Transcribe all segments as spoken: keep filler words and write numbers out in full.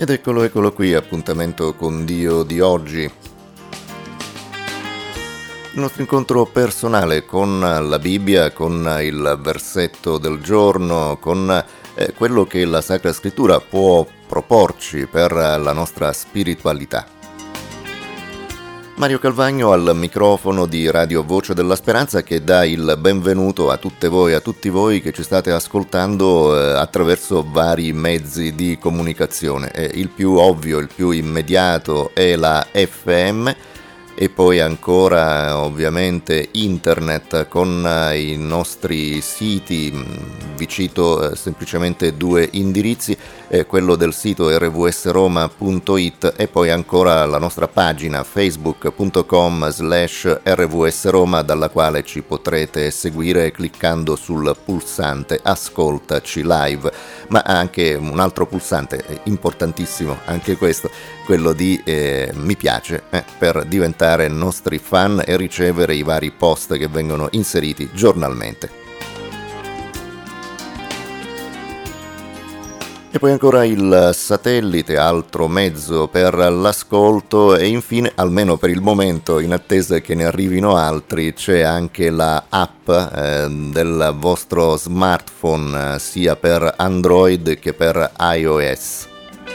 Ed eccolo, eccolo qui, appuntamento con Dio di oggi. Il nostro incontro personale con la Bibbia, con il versetto del giorno, con eh, quello che la Sacra Scrittura può proporci per la nostra spiritualità. Mario Calvagno al microfono di Radio Voce della Speranza, che dà il benvenuto a tutte voi, a tutti voi che ci state ascoltando eh, attraverso vari mezzi di comunicazione. Eh, il più ovvio, il più immediato è la F M e poi ancora ovviamente internet con eh, i nostri siti. Vi cito eh, semplicemente due indirizzi, eh, quello del sito erre vu esse roma punto it e poi ancora la nostra pagina facebook punto com slash erre vu esse roma, dalla quale ci potrete seguire cliccando sul pulsante Ascoltaci live, ma anche un altro pulsante importantissimo, anche questo, quello di eh, mi piace, eh, per diventare nostri fan e ricevere i vari post che vengono inseriti giornalmente. E poi ancora il satellite, altro mezzo per l'ascolto, e infine, almeno per il momento, in attesa che ne arrivino altri, c'è anche la app eh, del vostro smartphone, eh, sia per Android che per iOS.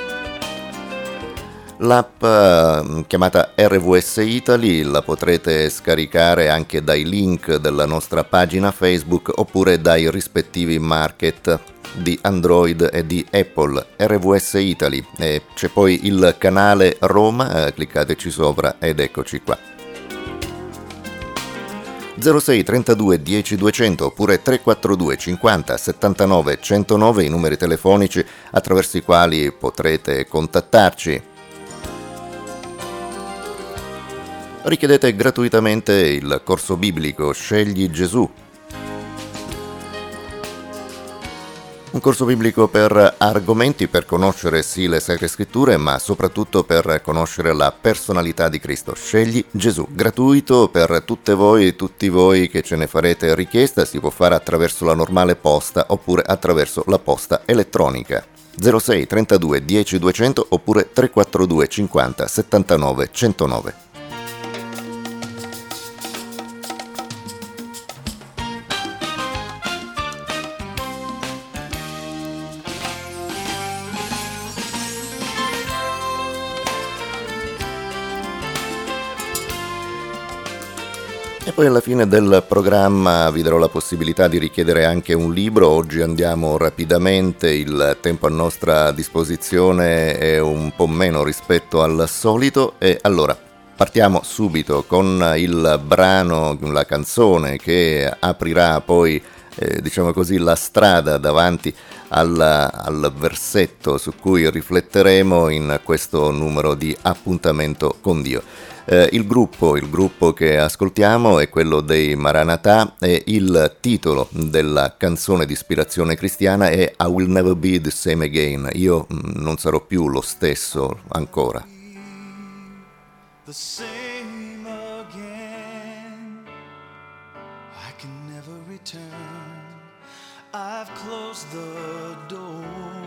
L'app eh, chiamata erre vu esse Italy la potrete scaricare anche dai link della nostra pagina Facebook oppure dai rispettivi market di Android e di Apple. erre vu esse Italy, e c'è poi il canale Roma, eh, cliccateci sopra ed eccoci qua. zero sei trentadue dieci duecento oppure tre quattro due cinquanta settantanove centonove i numeri telefonici attraverso i quali potrete contattarci. Richiedete gratuitamente il corso biblico Scegli Gesù. Un corso biblico per argomenti, per conoscere sì le Sacre Scritture, ma soprattutto per conoscere la personalità di Cristo. Scegli Gesù, gratuito per tutte voi e tutti voi che ce ne farete richiesta. Si può fare attraverso la normale posta oppure attraverso la posta elettronica. zero sei trentadue dieci duecento oppure tre quattro due cinquanta settantanove centonove. E poi alla fine del programma vi darò la possibilità di richiedere anche un libro. Oggi andiamo rapidamente, il tempo a nostra disposizione è un po' meno rispetto al solito, e allora partiamo subito con il brano, la canzone che aprirà poi eh, diciamo così la strada davanti al, al versetto su cui rifletteremo in questo numero di Appuntamento con Dio. Eh, il gruppo, il gruppo che ascoltiamo è quello dei Maranatha e il titolo della canzone di ispirazione cristiana è I Will Never Be the Same Again. Io mh, non sarò più lo stesso ancora. The same again. I can never return. I've closed the door.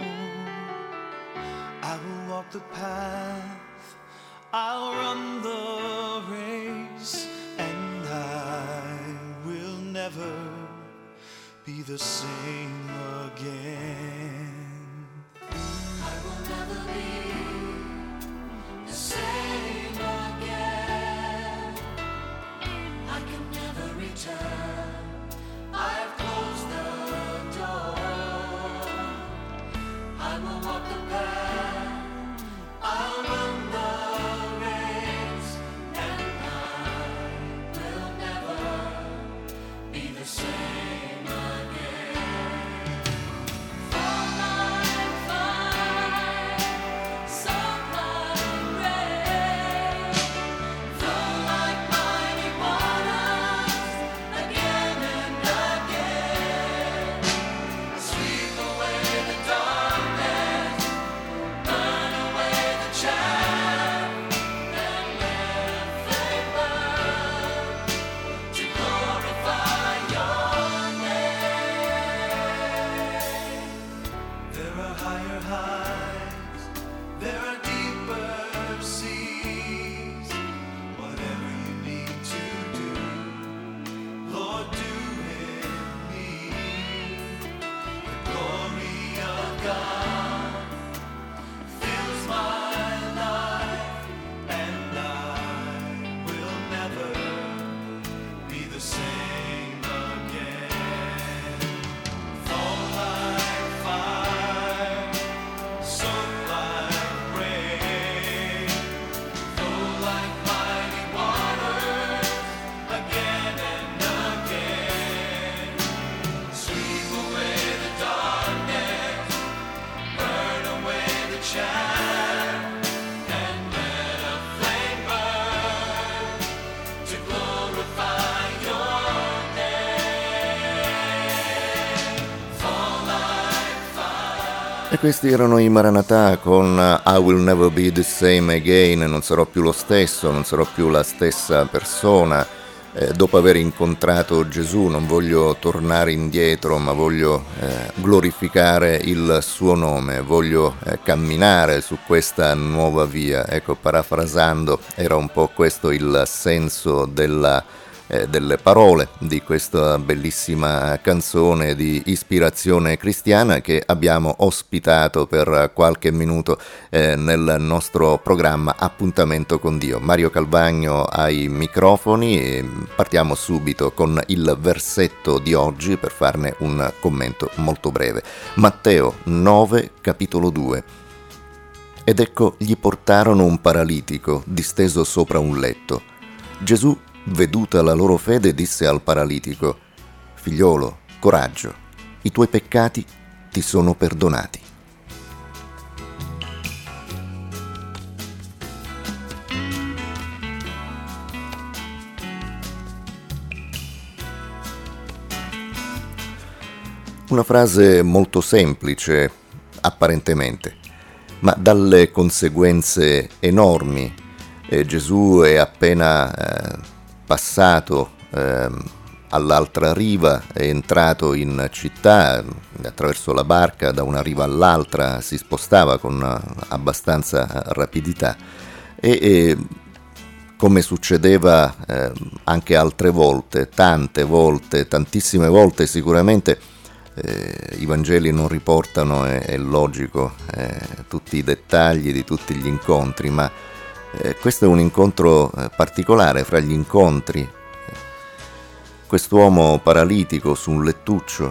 I will walk the path. I'll run the race, and I will never be the same again. I will never be the same again. I can never return. I've closed the door. I will walk the path. I'll run the same again. E questi erano i Maranatha con I Will Never Be the Same Again, non sarò più lo stesso, non sarò più la stessa persona. Eh, dopo aver incontrato Gesù non voglio tornare indietro, ma voglio eh, glorificare il suo nome, voglio eh, camminare su questa nuova via. Ecco, parafrasando, era un po' questo il senso della Eh, delle parole di questa bellissima canzone di ispirazione cristiana che abbiamo ospitato per qualche minuto eh, nel nostro programma Appuntamento con Dio. Mario Calvagno ai microfoni e partiamo subito con il versetto di oggi per farne un commento molto breve. Matteo nove, capitolo due. Ed ecco, gli portarono un paralitico disteso sopra un letto. Gesù, veduta la loro fede, disse al paralitico: figliolo, coraggio, i tuoi peccati ti sono perdonati. Una frase molto semplice, apparentemente, ma dalle conseguenze enormi. Eh, Gesù è appena eh, passato eh, all'altra riva, è entrato in città attraverso la barca, da una riva all'altra si spostava con abbastanza rapidità e, e come succedeva eh, anche altre volte, tante volte, tantissime volte sicuramente, eh, i Vangeli non riportano, è, è logico, eh, tutti i dettagli di tutti gli incontri, ma Eh, questo è un incontro eh, particolare fra gli incontri. Quest'uomo paralitico su un lettuccio,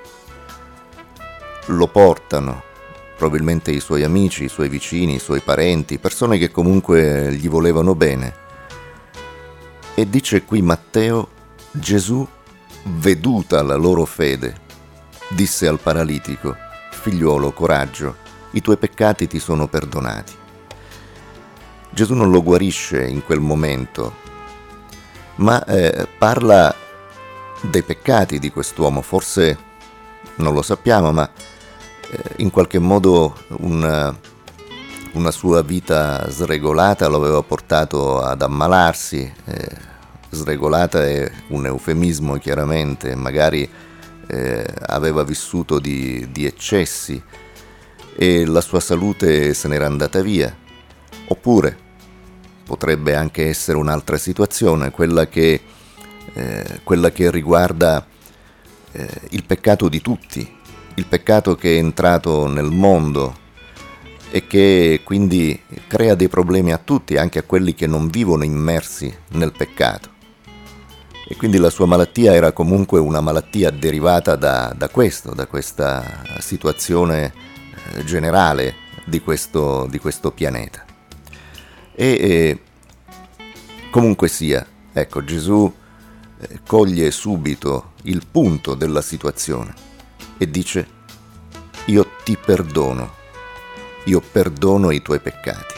lo portano probabilmente i suoi amici, i suoi vicini, i suoi parenti, persone che comunque gli volevano bene. E dice qui Matteo: Gesù, veduta la loro fede, disse al paralitico: figliuolo, coraggio, i tuoi peccati ti sono perdonati. Gesù non lo guarisce in quel momento, ma eh, parla dei peccati di quest'uomo. Forse non lo sappiamo, ma eh, in qualche modo una, una sua vita sregolata lo aveva portato ad ammalarsi. Eh, sregolata è un eufemismo, chiaramente, magari eh, aveva vissuto di, di eccessi e la sua salute se n'era andata via. Oppure potrebbe anche essere un'altra situazione, quella che, eh, quella che riguarda eh, il peccato di tutti, il peccato che è entrato nel mondo e che quindi crea dei problemi a tutti, anche a quelli che non vivono immersi nel peccato. E quindi la sua malattia era comunque una malattia derivata da, da questo, da questa situazione eh, generale di questo, di questo pianeta. E eh, comunque sia, ecco, Gesù eh, coglie subito il punto della situazione e dice: io ti perdono, io perdono i tuoi peccati.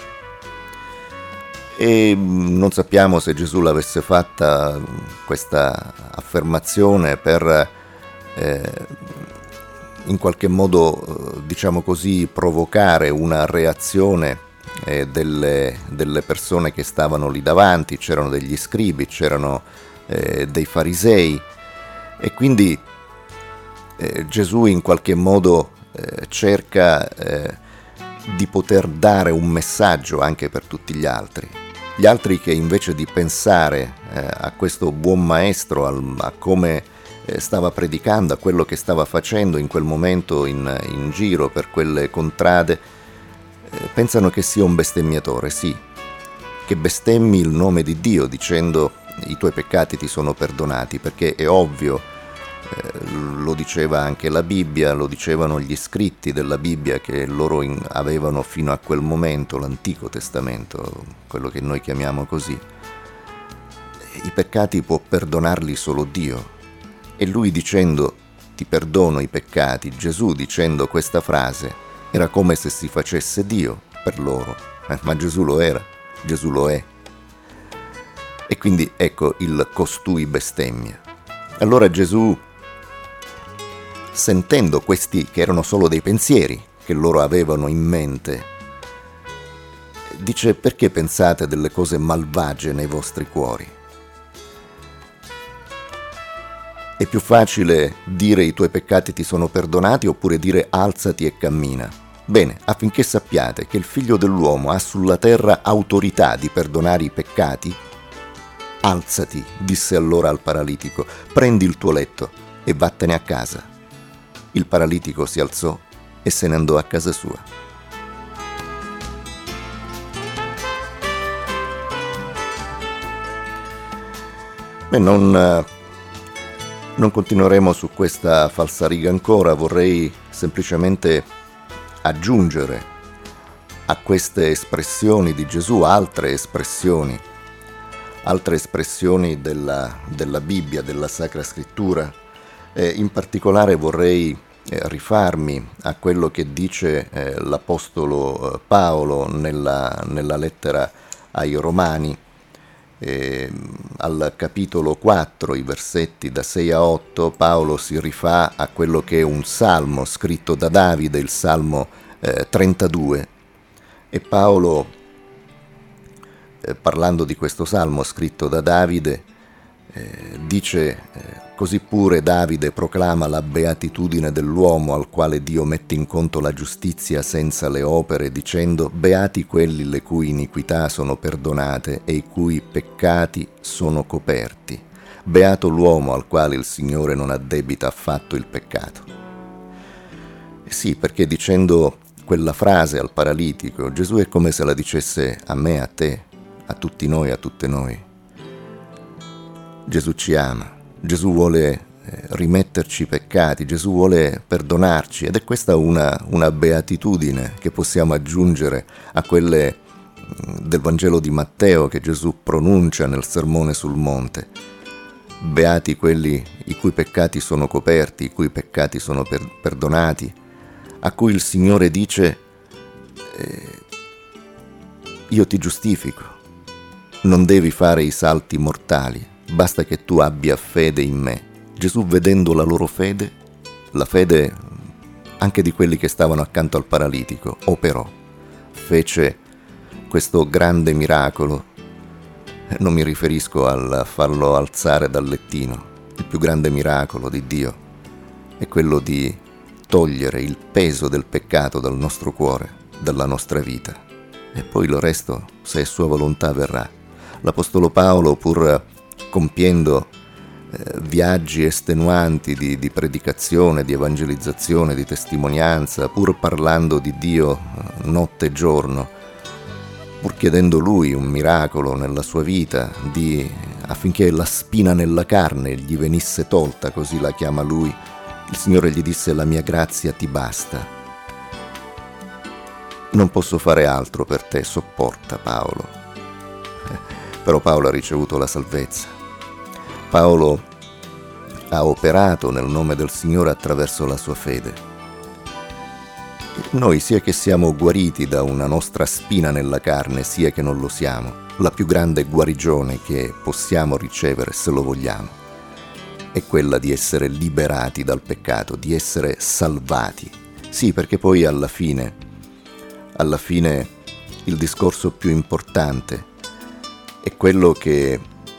E non sappiamo se Gesù l'avesse fatta questa affermazione per eh, in qualche modo, diciamo così, provocare una reazione eh, delle, delle persone che stavano lì davanti. C'erano degli scribi, c'erano eh, dei farisei, e quindi eh, Gesù in qualche modo eh, cerca eh, di poter dare un messaggio anche per tutti gli altri. Gli altri che invece di pensare eh, a questo buon maestro, al, a come eh, stava predicando, a quello che stava facendo in quel momento in, in giro per quelle contrade, eh, pensano che sia un bestemmiatore, sì, che bestemmi il nome di Dio dicendo: i tuoi peccati ti sono perdonati, perché è ovvio. Eh, lo diceva anche la Bibbia, lo dicevano gli scritti della Bibbia che loro in, avevano fino a quel momento, l'Antico Testamento, quello che noi chiamiamo così. I peccati può perdonarli solo Dio, e lui dicendo ti perdono i peccati, Gesù dicendo questa frase, era come se si facesse Dio per loro, eh, ma Gesù lo era, Gesù lo è. E quindi ecco il costui bestemmia. Allora Gesù, sentendo questi che erano solo dei pensieri, che loro avevano in mente. Dice: perché pensate delle cose malvagie nei vostri cuori? È più facile dire i tuoi peccati ti sono perdonati oppure dire alzati e cammina? Bene, affinché sappiate che il Figlio dell'uomo ha sulla terra autorità di perdonare i peccati, alzati, disse allora al paralitico, prendi il tuo letto e vattene a casa. Il paralitico si alzò e se ne andò a casa sua. Beh, non... Non continueremo su questa falsariga ancora, vorrei semplicemente aggiungere a queste espressioni di Gesù altre espressioni, altre espressioni della, della Bibbia, della Sacra Scrittura. Eh, in particolare vorrei eh, rifarmi a quello che dice eh, l'Apostolo eh, Paolo nella, nella lettera ai Romani, Eh, al capitolo quattro, i versetti da sei a otto, Paolo si rifà a quello che è un salmo scritto da Davide, il salmo eh, trentadue, e Paolo, eh, parlando di questo salmo scritto da Davide, eh, dice eh, così pure Davide proclama la beatitudine dell'uomo al quale Dio mette in conto la giustizia senza le opere, dicendo: beati quelli le cui iniquità sono perdonate e i cui peccati sono coperti. Beato l'uomo al quale il Signore non addebita affatto il peccato. E sì, perché dicendo quella frase al paralitico, Gesù è come se la dicesse a me, a te, a tutti noi, a tutte noi. Gesù ci ama, Gesù vuole eh, rimetterci i peccati, Gesù vuole perdonarci, ed è questa una, una beatitudine che possiamo aggiungere a quelle mh, del Vangelo di Matteo che Gesù pronuncia nel Sermone sul Monte. Beati quelli i cui peccati sono coperti, i cui peccati sono per- perdonati, a cui il Signore dice: eh, io ti giustifico, non devi fare i salti mortali, basta che tu abbia fede in me. Gesù, vedendo la loro fede, la fede anche di quelli che stavano accanto al paralitico, operò, fece questo grande miracolo. Non mi riferisco al farlo alzare dal lettino. Il più grande miracolo di Dio è quello di togliere il peso del peccato dal nostro cuore, dalla nostra vita. E poi il resto, se è sua volontà, verrà. L'Apostolo Paolo, pur compiendo eh, viaggi estenuanti di, di predicazione, di evangelizzazione, di testimonianza, pur parlando di Dio eh, notte e giorno, pur chiedendo Lui un miracolo nella sua vita, di, affinché la spina nella carne gli venisse tolta, così la chiama Lui, il Signore gli disse: la mia grazia ti basta. Non posso fare altro per te, sopporta Paolo. Però Paolo ha ricevuto la salvezza. Paolo ha operato nel nome del Signore attraverso la sua fede. Noi, sia che siamo guariti da una nostra spina nella carne, sia che non lo siamo, la più grande guarigione che possiamo ricevere, se lo vogliamo, è quella di essere liberati dal peccato, di essere salvati. Sì, perché poi alla fine, alla fine il discorso più importante è quello che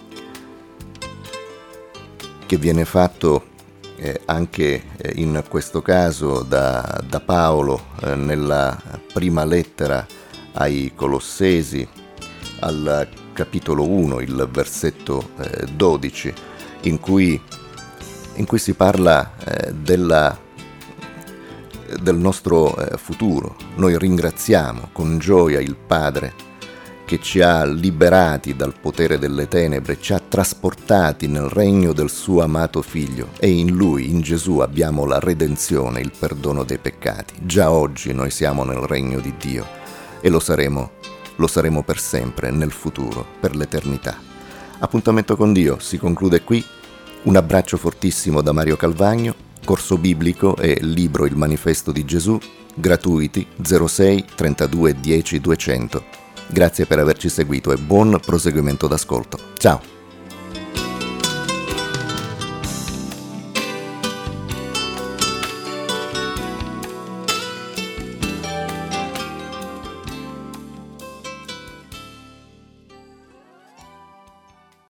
che viene fatto eh, anche eh, in questo caso da, da Paolo eh, nella prima lettera ai Colossesi, al capitolo uno, il versetto eh, dodici, in cui, in cui si parla eh, della, del nostro eh, futuro. Noi ringraziamo con gioia il Padre che ci ha liberati dal potere delle tenebre, ci ha trasportati nel regno del suo amato Figlio, e in Lui, in Gesù, abbiamo la redenzione, il perdono dei peccati. Già oggi noi siamo nel regno di Dio e lo saremo, lo saremo per sempre, nel futuro, per l'eternità. Appuntamento con Dio si conclude qui. Un abbraccio fortissimo da Mario Calvagno, corso biblico e libro Il Manifesto di Gesù, gratuiti zero sei trentadue dieci duecento. Grazie per averci seguito e buon proseguimento d'ascolto. Ciao!